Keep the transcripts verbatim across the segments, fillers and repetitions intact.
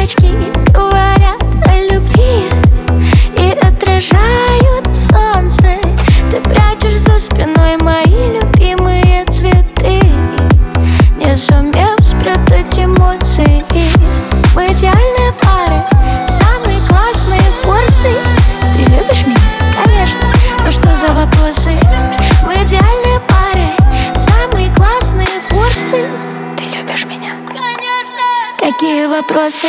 звездочки говорят о любви и отражают солнце. Ты прячешь за спиной мои любимые цветы, не сумев спрятать эмоции. Мы идеальные пары, самые классные форсы. Ты любишь меня? Конечно. Ну что за вопросы? Мы идеальные пары, самые классные форсы. Ты любишь меня? Конечно. Такие вопросы.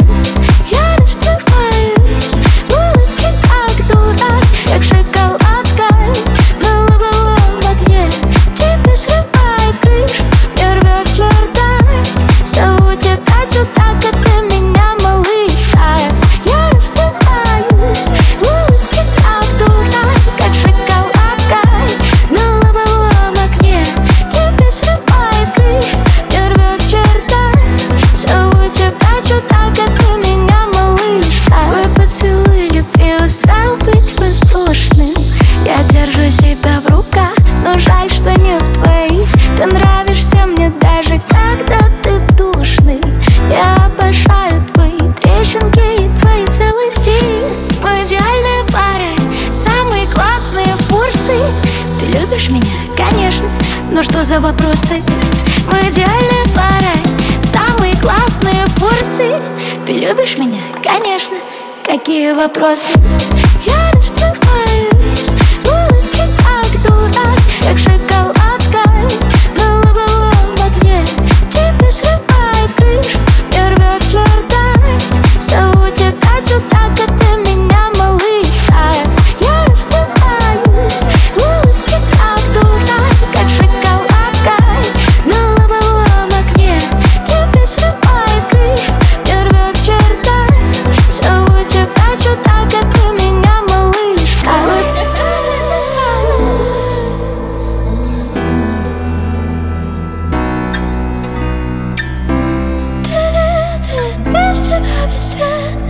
Я расплываюсь в улыбке, как дурак, как шоколадка на лобовом окне. Тебе срывает крышу, мне рвет чердак. Зову тебя сюда, как ты меня, малыша. Я расплываюсь в улыбке, как дурак, как шоколадка на лобовом окне. Тебе срывает крышу, мне рвет чердак. Зову тебя сюда, как ты меня, малышка. Твой поцелуй любви устал быть воздушным. Я держу себя в руках, но жаль, что не в твоих. Ты нравишься мне даже когда ты душный. Я обожаю твои трещинки и твои целости. Мы идеальные пары, самые классные форсы. Ты любишь меня? Конечно. Ну что за вопросы? Мы идеальные пары, самые классные форсы. Ты любишь меня? Конечно. Какие вопросы? Я расплываюсь в улыбке, как дурак, как шоколадка на лобовом окне. Тебе срывает крышу, мне рвет чердак. Зову тебя сюда, как ты меня, малыша. Я расплываюсь в улыбке, как дурак, как шоколадка на лобовом окне. Тебе срывает крышу, мне рвет чердак. Зову тебя сюда, как ты меня, малышка. Без тебя, без света.